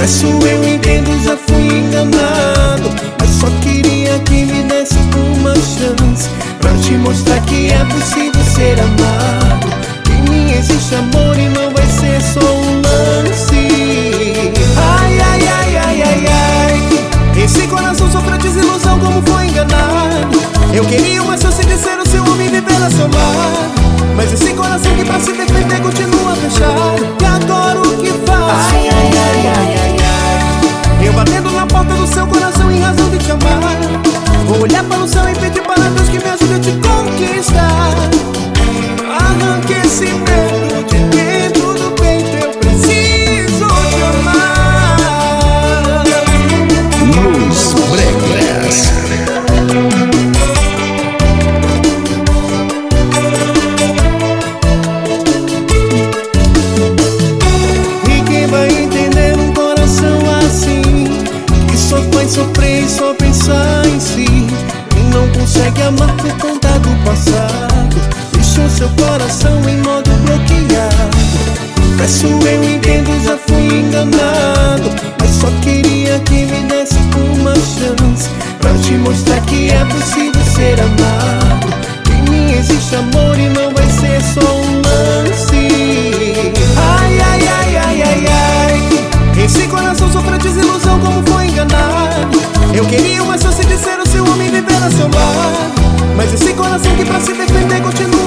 Peço, eu entendo, já fui enganado, mas só queria que me desse uma chance pra te mostrar que é possível ser amado. Em mim existe amor e não vai ser só um lance. Ai, ai, ai, ai, ai, ai. Esse coração sofreu desilusão, como foi enganado. Eu queria uma chance de ser o seu homem e viver a seu lado, mas esse coração que pra se defender continua fechado. E agora o que faz? Ai, ai, ai, ai, ai, ai. Eu batendo na porta do seu coração em razão de te amar. Vou olhar para o céu e pedir para Deus que me ajude a te conquistar. Arranque esse medo de dentro do peito, eu preciso te amar. Los Bregas. E quem vai entender um coração assim, que só faz sofrer e só pensar em si, e não consegue amar por conta do passado, deixou seu coração em modo bloqueado. Peço, eu entendo, já fui enganado, mas só queria que me desse uma chance pra te mostrar que é possível ser amado. Em mim existe amor e não vai ser só um lance. Ai, ai, ai, ai, ai, ai. Esse coração sofreu desilusão, como foi enganado. Eu queria uma chance de ser o seu homem e viver a seu lado, mas esse coração que pra se defender continua